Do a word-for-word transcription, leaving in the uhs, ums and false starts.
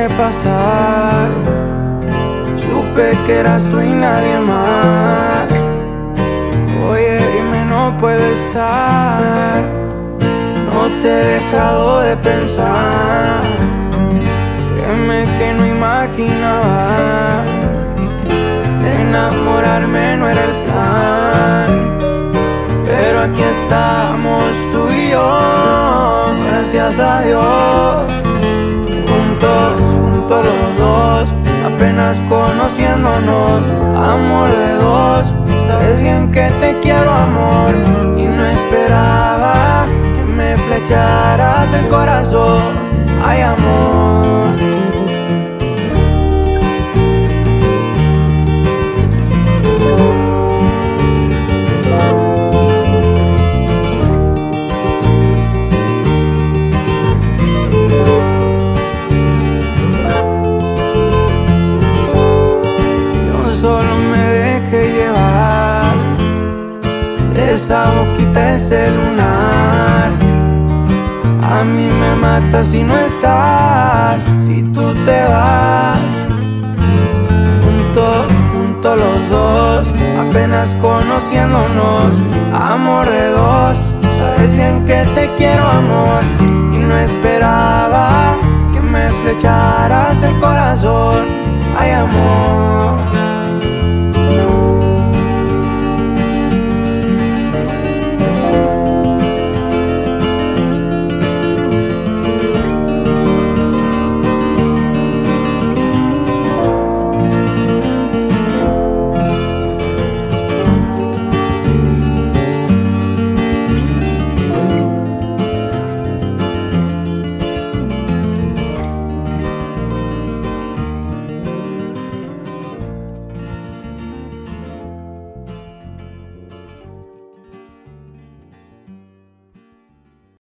pasar. Supe que eras tú y nadie más. Oye, dime, no puedo estar. No te he dejado de pensar. Créeme que no imaginaba enamorarme, no era el plan. Pero aquí estamos tú y yo, gracias a Dios. Juntos, juntos los dos, apenas conociéndonos. Amor de dos, sabes bien que te quiero, amor. Y no esperaba que me flecharas el corazón. Ay, amor. Solo me dejé llevar de esa boquita de celular. A mí me mata si no estás, si tú te vas. Juntos, juntos los dos, apenas conociéndonos. Amor de dos, sabes bien que te quiero, amor. Y no esperaba que me flecharas el corazón. Ay, amor.